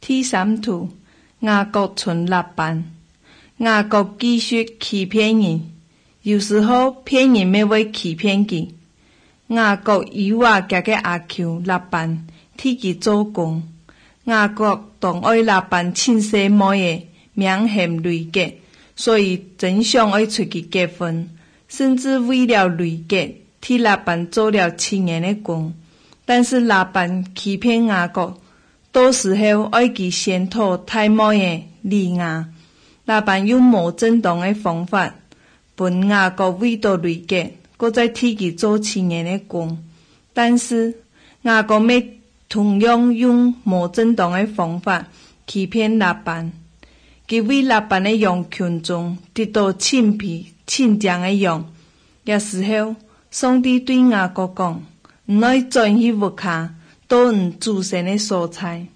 第三图，雅各存6班。雅各继续欺骗人，有时候骗人要为欺骗佢。雅各诱惑家嘅阿舅6班替佢做工。雅各同愛6班親細妹嘅名嫌雷結，所以真想愛出去結婚，甚至為了雷結替6班做了7年嘅工。但是6班欺騙雅各，到時候愛佢先討太妹嘅利亞。6班用無正當嘅方法，本雅各為到雷結，擱再替佢做7年嘅工。但是雅各咪同樣用無正當嘅方法欺騙6班，佢為6班嘅羊群中得到親皮親將嘅羊。那時候，上帝對雅各講：唔愛轉去屋下，都唔煮成嘅蔬菜。